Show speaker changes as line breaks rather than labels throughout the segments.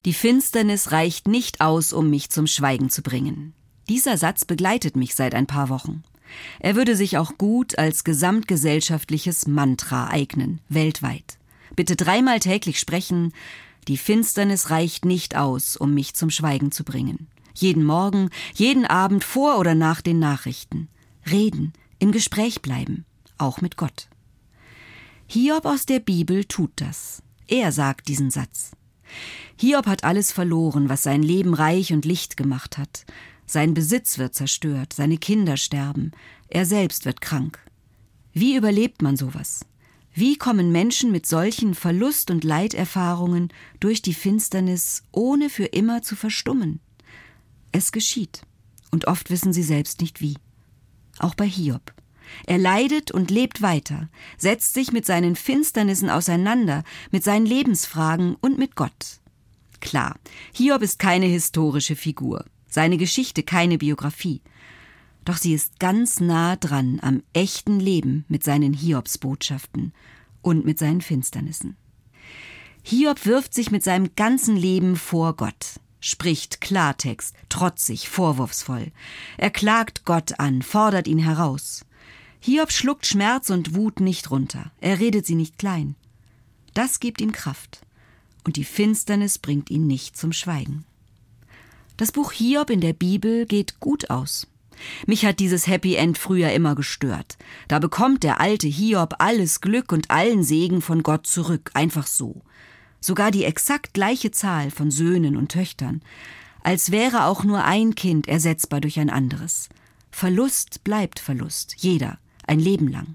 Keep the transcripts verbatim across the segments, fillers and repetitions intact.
Die Finsternis reicht nicht aus, um mich zum Schweigen zu bringen. Dieser Satz begleitet mich seit ein paar Wochen. Er würde sich auch gut als gesamtgesellschaftliches Mantra eignen, weltweit. Bitte dreimal täglich sprechen: Die Finsternis reicht nicht aus, um mich zum Schweigen zu bringen. Jeden Morgen, jeden Abend, vor oder nach den Nachrichten. Reden, im Gespräch bleiben, auch mit Gott. Hiob aus der Bibel tut das. Er sagt diesen Satz. Hiob hat alles verloren, was sein Leben reich und licht gemacht hat. Sein Besitz wird zerstört, seine Kinder sterben, er selbst wird krank. Wie überlebt man sowas? Wie kommen Menschen mit solchen Verlust- und Leiterfahrungen durch die Finsternis, ohne für immer zu verstummen? Es geschieht, und oft wissen sie selbst nicht wie. Auch bei Hiob. Er leidet und lebt weiter, setzt sich mit seinen Finsternissen auseinander, mit seinen Lebensfragen und mit Gott. Klar, Hiob ist keine historische Figur, seine Geschichte keine Biografie. Doch sie ist ganz nah dran am echten Leben mit seinen Hiobsbotschaften und mit seinen Finsternissen. Hiob wirft sich mit seinem ganzen Leben vor Gott, spricht Klartext, trotzig, vorwurfsvoll. Er klagt Gott an, fordert ihn heraus. Hiob schluckt Schmerz und Wut nicht runter, er redet sie nicht klein. Das gibt ihm Kraft, und die Finsternis bringt ihn nicht zum Schweigen. Das Buch Hiob in der Bibel geht gut aus. Mich hat dieses Happy End früher immer gestört. Da bekommt der alte Hiob alles Glück und allen Segen von Gott zurück, einfach so. Sogar die exakt gleiche Zahl von Söhnen und Töchtern, als wäre auch nur ein Kind ersetzbar durch ein anderes. Verlust bleibt Verlust, jeder, ein Leben lang.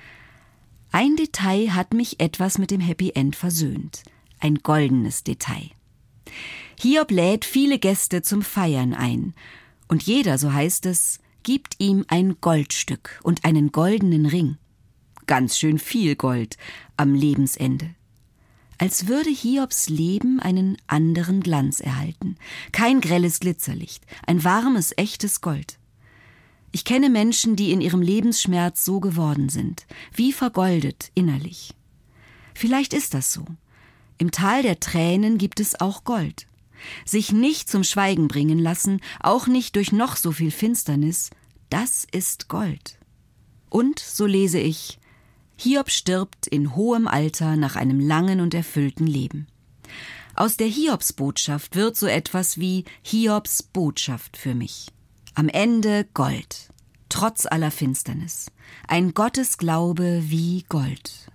Ein Detail hat mich etwas mit dem Happy End versöhnt, ein goldenes Detail. Hiob lädt viele Gäste zum Feiern ein, und jeder, so heißt es, gibt ihm ein Goldstück und einen goldenen Ring. Ganz schön viel Gold am Lebensende. Als würde Hiobs Leben einen anderen Glanz erhalten. Kein grelles Glitzerlicht, ein warmes, echtes Gold. Ich kenne Menschen, die in ihrem Lebensschmerz so geworden sind, wie vergoldet innerlich. Vielleicht ist das so. Im Tal der Tränen gibt es auch Gold. Sich nicht zum Schweigen bringen lassen, auch nicht durch noch so viel Finsternis, das ist Gold. Und, so lese ich, Hiob stirbt in hohem Alter nach einem langen und erfüllten Leben. Aus der Hiobsbotschaft wird so etwas wie Hiobs Botschaft für mich. Am Ende Gold, trotz aller Finsternis. Ein Gottesglaube wie Gold.